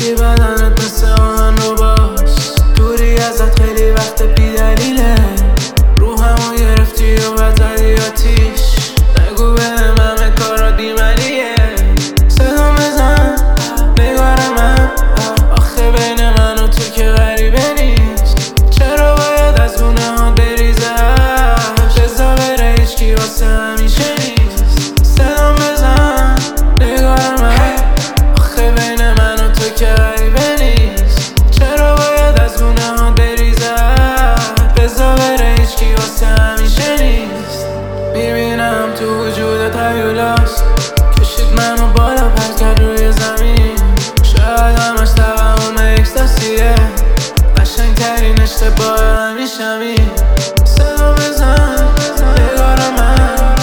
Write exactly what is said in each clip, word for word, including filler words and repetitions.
خیلی بدنت مثل آهن رو باز، دوری ازت خیلی وقت بی دلیله، روحمو گرفتی و بدلی آتیش، نگو بهم همه کارات بیمنیه. صدا بزن نگار من، آخه بین من و تو که غریبه نیست، چرا باید از گونه ها بریزه عشق، بزا بره هیچکی واسه همیشه نیست. صدا بزن نگار من، آخه بین من و تو که غریبه نیست، چرا باید از گونه ها بریزه عشق، بزا بره هیچکی واسه همیشه نیست. میبینم تو وجودت هیولاست، کشید منو بالا پرت کرد روی زمین، شاید همش توهم اکستاسیه، قشنگترین اشتباه همیشه می. صدا بزن نگار من،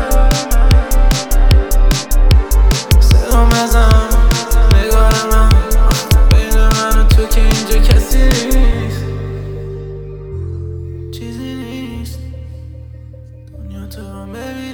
صدا بزن نگار من، بین من و تو که اینجا کسی نیست، چیزی نیست، دنیا تو هم ببین.